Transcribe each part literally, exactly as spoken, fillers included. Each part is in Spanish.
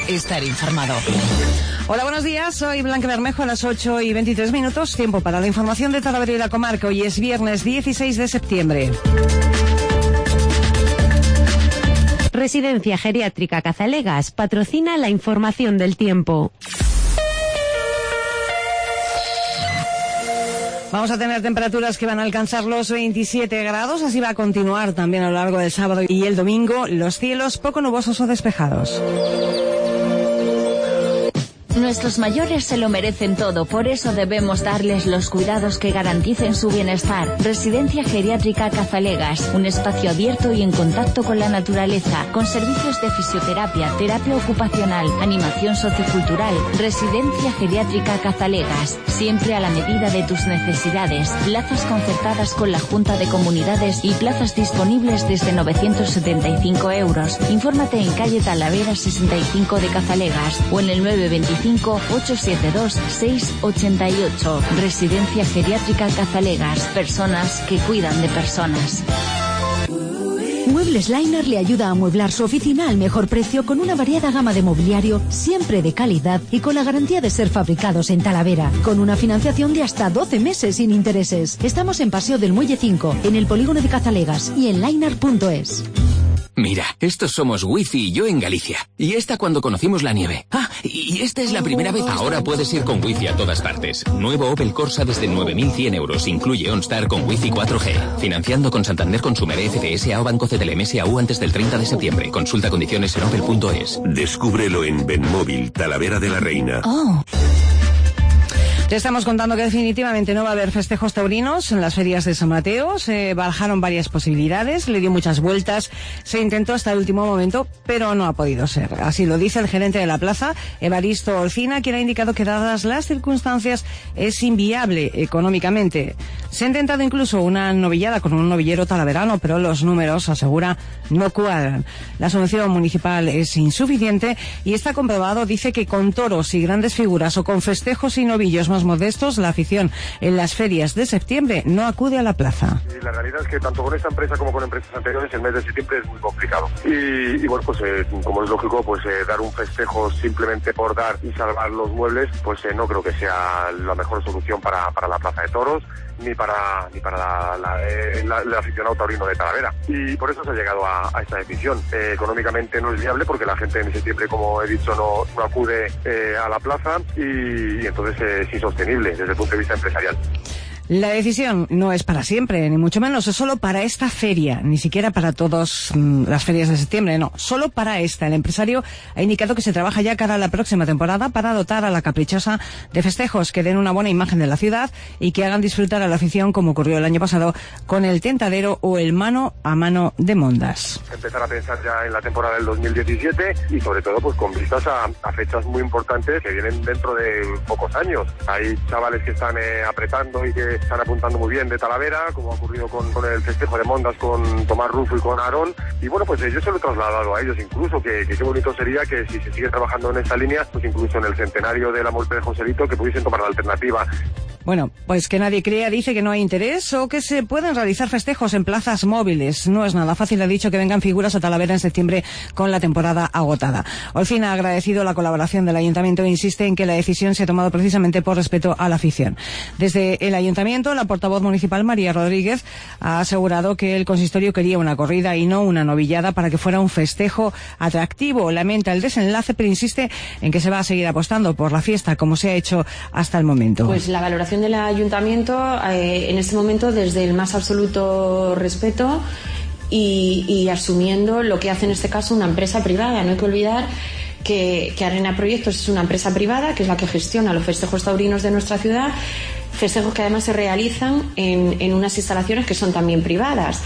estar informado. Hola, buenos días. Soy Blanca Bermejo a las ocho y veintitrés minutos. Tiempo para la información de Talavera y la comarca. Hoy es viernes dieciséis de septiembre. Residencia Geriátrica Cazalegas patrocina la información del tiempo. Vamos a tener temperaturas que van a alcanzar los veintisiete grados, así va a continuar también a lo largo del sábado y el domingo. Los cielos poco nubosos o despejados. Nuestros mayores se lo merecen todo, por eso debemos darles los cuidados que garanticen su bienestar. Residencia Geriátrica Cazalegas, un espacio abierto y en contacto con la naturaleza, con servicios de fisioterapia, terapia ocupacional, animación sociocultural. Residencia Geriátrica Cazalegas, siempre a la medida de tus necesidades. Plazas concertadas con la Junta de Comunidades y plazas disponibles desde novecientos setenta y cinco euros. Infórmate en calle Talavera sesenta y cinco de Cazalegas o en el nueve veinticinco ocho siete dos seis ocho ocho. Residencia Geriátrica Cazalegas. Personas que cuidan de personas. Muebles Liner le ayuda a amueblar su oficina al mejor precio con una variada gama de mobiliario, siempre de calidad y con la garantía de ser fabricados en Talavera, con una financiación de hasta doce meses sin intereses. Estamos en Paseo del Muelle cinco, en el polígono de Cazalegas y en liner punto es. Mira, estos somos Wifi y yo en Galicia. Y esta cuando conocimos la nieve. Ah, y esta es la primera vez. Ahora puedes ir con Wifi a todas partes. Nuevo Opel Corsa desde nueve mil cien euros. Incluye OnStar con Wifi cuatro G. Financiando con Santander Consumer, F C S A o Banco C T L M S A U antes del treinta de septiembre. Consulta condiciones en opel punto es. Descúbrelo en Benmóvil, Talavera de la Reina. Oh. Te estamos contando que definitivamente no va a haber festejos taurinos en las ferias de San Mateo. Se barajaron varias posibilidades, le dio muchas vueltas, se intentó hasta el último momento, pero no ha podido ser. Así lo dice el gerente de la plaza, Evaristo Olcina, quien ha indicado que dadas las circunstancias es inviable económicamente. Se ha intentado incluso una novillada con un novillero talaverano, pero los números, asegura, no cuadran. La solución municipal es insuficiente y está comprobado, dice, que con toros y grandes figuras o con festejos y novillos más modestos, la afición en las ferias de septiembre no acude a la plaza. Y la realidad es que tanto con esta empresa como con empresas anteriores el mes de septiembre es muy complicado. Y, y bueno, pues eh, como es lógico, pues eh, dar un festejo simplemente por dar y salvar los muebles, pues eh, no creo que sea la mejor solución para, para la plaza de toros, ni para ni para la, la, eh, la, el aficionado taurino de Talavera. Y por eso se ha llegado a, a esta decisión. Eh, económicamente no es viable porque la gente en septiembre, como he dicho, no, no acude eh, a la plaza y, y entonces eh, es insostenible desde el punto de vista empresarial. La decisión no es para siempre, ni mucho menos, es solo para esta feria, ni siquiera para todas mmm, las ferias de septiembre, no, solo para esta. El empresario ha indicado que se trabaja ya cara a la próxima temporada para dotar a la Caprichosa de festejos que den una buena imagen de la ciudad y que hagan disfrutar a la afición, como ocurrió el año pasado con el Tentadero o el Mano a Mano de Mondas. Empezar a pensar ya en la temporada del dos mil diecisiete y sobre todo pues con vistas a, a fechas muy importantes que vienen dentro de pocos años. Hay chavales que están eh, apretando y que están apuntando muy bien de Talavera, como ha ocurrido con, con el festejo de Mondas, con Tomás Rufo y con Aarón. Y bueno, pues eh, yo se lo he trasladado a ellos incluso, que, que qué bonito sería que si se sigue trabajando en esta línea, pues incluso en el centenario de la muerte de Joselito, que pudiesen tomar la alternativa. Bueno, pues que nadie crea, dice que no hay interés o que se pueden realizar festejos en plazas móviles. No es nada fácil, ha dicho, que vengan figuras a Talavera en septiembre con la temporada agotada. Olcina ha agradecido la colaboración del Ayuntamiento e insiste en que la decisión se ha tomado precisamente por respeto a la afición. Desde el Ayuntamiento, la portavoz municipal María Rodríguez ha asegurado que el consistorio quería una corrida y no una novillada para que fuera un festejo atractivo. Lamenta el desenlace, pero insiste en que se va a seguir apostando por la fiesta como se ha hecho hasta el momento. Pues la valoración del Ayuntamiento eh, en este momento desde el más absoluto respeto y, y asumiendo lo que hace en este caso una empresa privada. No hay que olvidar que, que Arena Proyectos es una empresa privada que es la que gestiona los festejos taurinos de nuestra ciudad, festejos que además se realizan en, en unas instalaciones que son también privadas.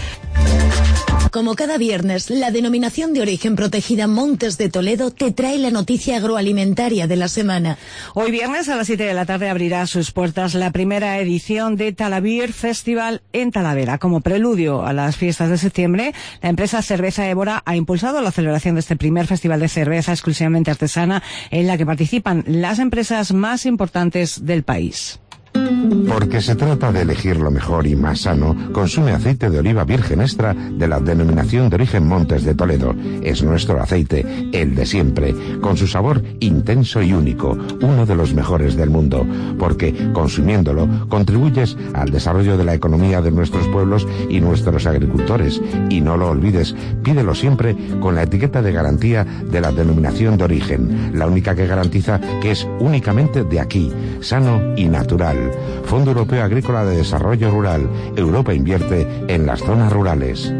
Como cada viernes, la denominación de origen protegida Montes de Toledo te trae la noticia agroalimentaria de la semana. Hoy viernes a las siete de la tarde abrirá sus puertas la primera edición de Talabeer Festival en Talavera. Como preludio a las fiestas de septiembre, la empresa Cerveza Évora ha impulsado la celebración de este primer festival de cerveza exclusivamente artesana en la que participan las empresas más importantes del país. Porque se trata de elegir lo mejor y más sano, consume aceite de oliva virgen extra de la denominación de origen Montes de Toledo. Es nuestro aceite, el de siempre, con su sabor intenso y único, uno de los mejores del mundo, porque consumiéndolo contribuyes al desarrollo de la economía de nuestros pueblos y nuestros agricultores. Y no lo olvides, pídelo siempre con la etiqueta de garantía de la denominación de origen, la única que garantiza que es únicamente de aquí, sano y natural. Fondo Europeo Agrícola de Desarrollo Rural. Europa invierte en las zonas rurales.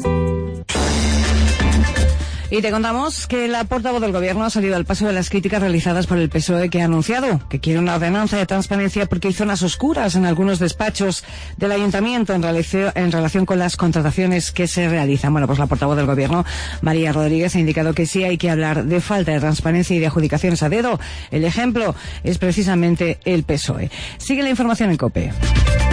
Y te contamos que la portavoz del Gobierno ha salido al paso de las críticas realizadas por el P S O E, que ha anunciado que quiere una ordenanza de transparencia porque hay zonas oscuras en algunos despachos del Ayuntamiento en relación, en relación con las contrataciones que se realizan. Bueno, pues la portavoz del Gobierno, María Rodríguez, ha indicado que sí hay que hablar de falta de transparencia y de adjudicaciones a dedo. El ejemplo es precisamente el P S O E. Sigue la información en COPE.